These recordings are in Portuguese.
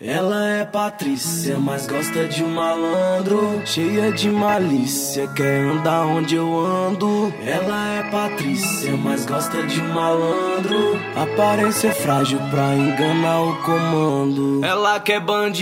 Ela é Patrícia, mas gosta de um malandro, cheia de malícia, quer andar onde eu ando. Ela é Patrícia, mas gosta de um malandro, aparência frágil pra enganar o comando. Ela quer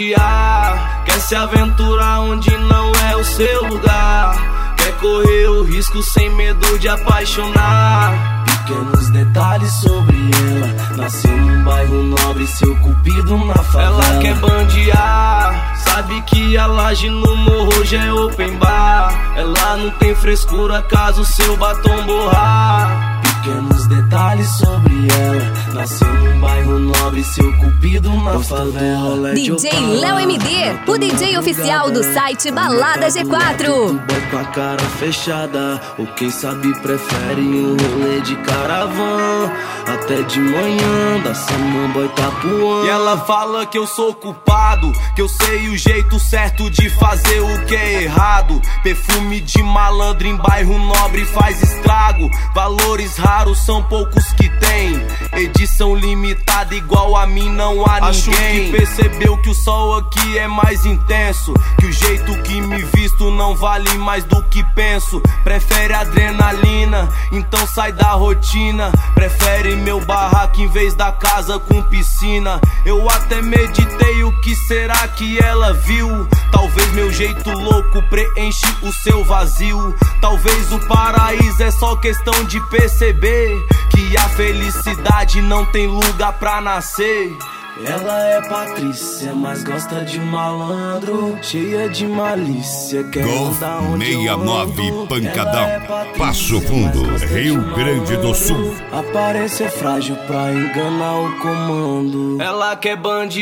bandear, quer se aventurar onde não é o seu lugar, quer correr o risco sem medo de apaixonar. Pequenos detalhes sobre ela, nasceu num bairro nobre, seu cupido na favela. Ela quer bandear, sabe que a laje no morro já é open bar. Ela não tem frescura caso seu batom borrar. Pequenos detalhes sobre ela, nasceu num bairro nobre, seu cupido na favela. DJ Léo MD, o DJ oficial do site Balada G4. Boy com a cara fechada, ou quem sabe prefere um rolê de caravan. Até de manhã, da Samambaia Itapuã. E ela fala que eu sou culpado, que eu sei o jeito certo de fazer o que é errado. Perfume de malandro em bairro nobre faz estrago. Valores raros são poucos que tem, edição limitada igual a mim não há ninguém. Acho que percebeu que o sol aqui é mais intenso, que o jeito que me visto não vale mais do que penso. Prefere adrenalina, então sai da rotina. Prefere meu barraco em vez da casa com piscina. Eu até meditei o que será que ela viu. Talvez meu jeito louco preenche o seu vazio. Talvez o paraíso é só questão de perceber que a felicidade não tem lugar pra nascer. Ela é Patrícia, mas gosta de um malandro, cheia de malícia, quer andar onde eu ando. 69 Pancadão, Passo Fundo, Rio Grande do Sul. Aparência frágil pra enganar o comando. Ela quer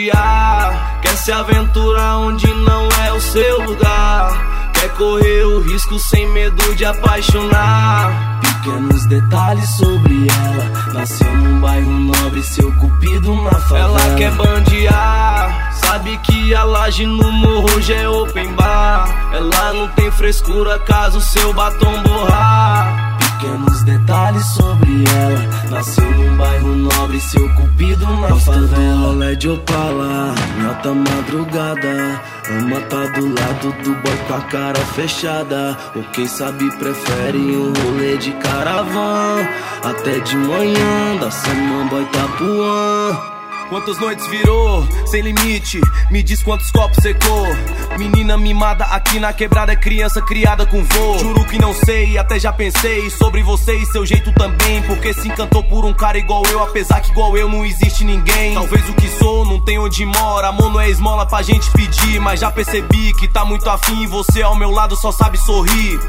bandear, quer se aventurar onde não é o seu lugar, quer correr o risco sem medo de apaixonar. Pequenos detalhes sobre ela, nasceu num bairro nobre, seu cupido na favela. Ela quer bandear, sabe que a laje no morro já é open bar. Ela não tem frescura caso seu batom borrar. Pequenos detalhes sobre ela, nasceu num bairro nobre, seu cupido na favela. Rolê de Opala, em alta madrugada, ama tá do lado do boy com a cara fechada, ou quem sabe prefere um rolê de caravan. Até de manhã, da Samambaia Itapuã. Quantas noites virou, sem limite, me diz quantos copos secou. Menina mimada aqui na quebrada, é criança criada com vô. Juro que não sei, até já pensei sobre você e seu jeito também, porque se encantou por um cara igual eu, apesar que igual eu não existe ninguém. Talvez o que sou não tem onde mora, amor não é esmola pra gente pedir, mas já percebi que tá muito afim e você ao meu lado só sabe sorrir.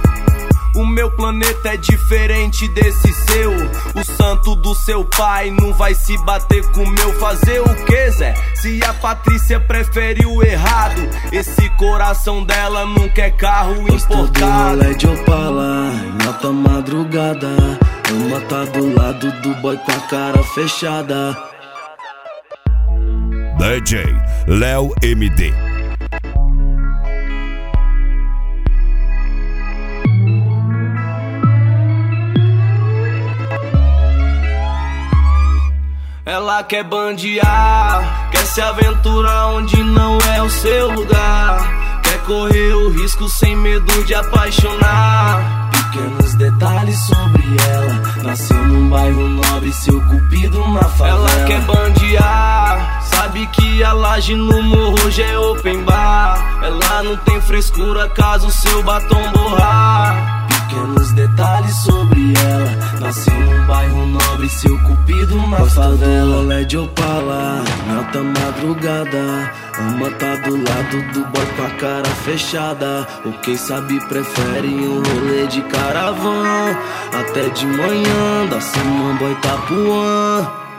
O meu planeta é diferente desse seu, o santo do seu pai não vai se bater com o meu. Fazer o que, Zé? Se a Patrícia prefere o errado, esse coração dela não quer carro importado. Rolê de Opala, em alta madrugada, ama tá do lado do boy com a cara fechada. DJ Léo MD. Ela quer bandear, quer se aventurar onde não é o seu lugar, quer correr o risco sem medo de apaixonar. Pequenos detalhes sobre ela, nasceu num bairro nobre, seu cupido na favela. Ela quer bandear, sabe que a laje no morro já é open bar. Ela não tem frescura caso seu batom borrar. Pequenos detalhes sobre ela, nasceu num bairro nobre, seu cupido na favela. Rolê de Opala, em alta madrugada, ama tá do lado do boy com a cara fechada, ou quem sabe prefere um rolê de caravan. Até de manhã, da Samambaia Itapuã.